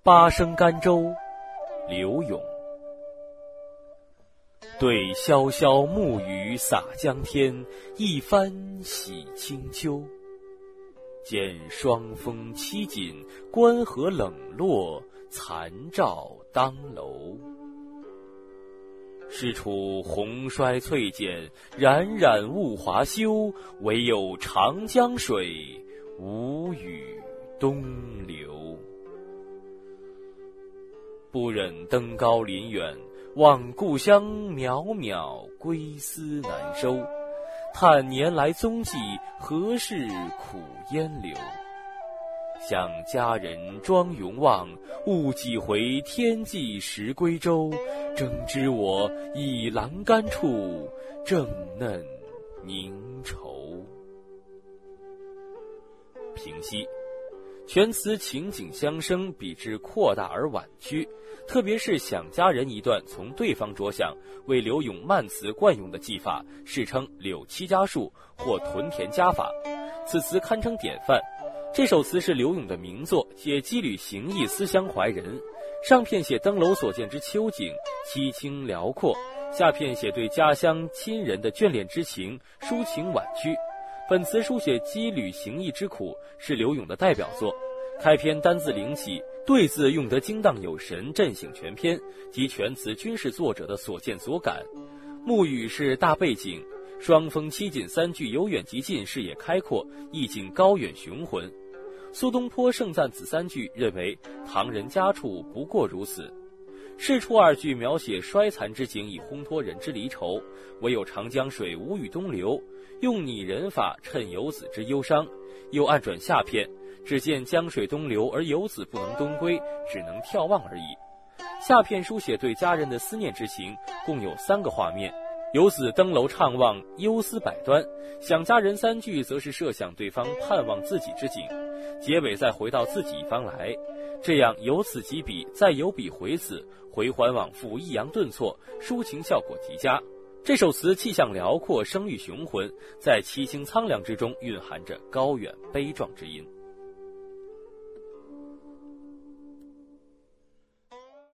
八声甘州，刘永。对潇潇暮雨洒江天，一番洗清秋。见霜风凄紧，关河冷落，残照当楼。是处红衰翠减，冉冉物华休。唯有长江水，无语东流。不忍登高临远，望故乡渺渺，归思难收。叹年来踪迹，何事苦烟流。想家人庄永望，误几回天际时归舟。争知我倚栏杆处，正嫩凝愁。平息。全词情景相生，笔致扩大而婉曲，特别是想家人一段从对方着想，为柳永慢词惯用的技法，世称柳七家术或屯田家法。此词堪称典范。这首词是柳永的名作，写羁旅行役，思乡怀人。上片写登楼所见之秋景，凄清辽阔；下片写对家乡亲人的眷恋之情，抒情婉曲。本词书写羁旅行役之苦，是柳永的代表作。开篇单字灵起，对字用得精当有神，震醒全篇，及全词均是作者的所见所感。暮雨是大背景，霜风凄紧三句由远及近，视野开阔，意境高远雄浑。苏东坡盛赞此三句，认为唐人家处不过如此。是处二句描写衰残之景，以烘托人之离愁。唯有长江水无语东流，用拟人法衬游子之忧伤。又暗转下片，只见江水东流，而游子不能东归，只能眺望而已。下片书写对家人的思念之情，共有3个画面。游子登楼怅望，忧思百端。想家人3句则是设想对方盼望自己之景，结尾再回到自己一方来。这样由此及彼，再由彼回此，回环往复，抑扬顿挫，抒情效果极佳。这首词气象辽阔，声誉雄浑，在凄清苍凉之中蕴含着高远悲壮之音。